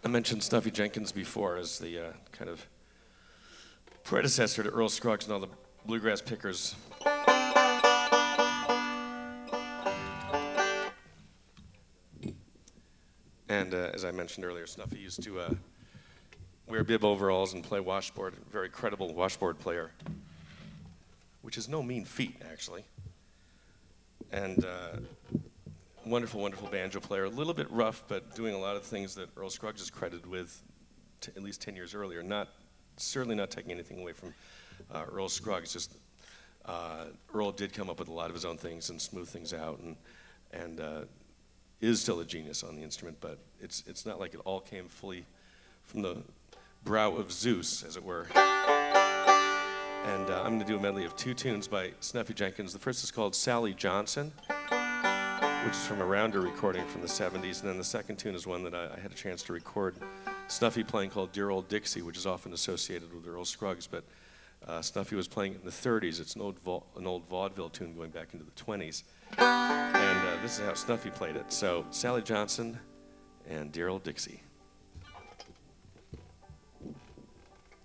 I mentioned Snuffy Jenkins before as the kind of predecessor to Earl Scruggs and all the bluegrass pickers. And as I mentioned earlier, Snuffy used to wear bib overalls and play washboard, a very credible washboard player, which is no mean feat, actually. And wonderful, wonderful banjo player. A little bit rough, but doing a lot of things that Earl Scruggs is credited with at least 10 years earlier. Certainly not taking anything away from Earl Scruggs. Just Earl did come up with a lot of his own things and smooth things out, and is still a genius on the instrument. But it's not like it all came fully from the brow of Zeus, as it were. And I'm going to do a medley of two tunes by Snuffy Jenkins. The first is called Sally Johnson, which is from a Rounder recording from the 70s. And then the second tune is one that I had a chance to record Snuffy playing called Dear Old Dixie, which is often associated with Earl Scruggs. But Snuffy was playing it in the 30s. It's an old vaudeville tune going back into the 20s. And this is how Snuffy played it. So Sally Johnson and Dear Old Dixie.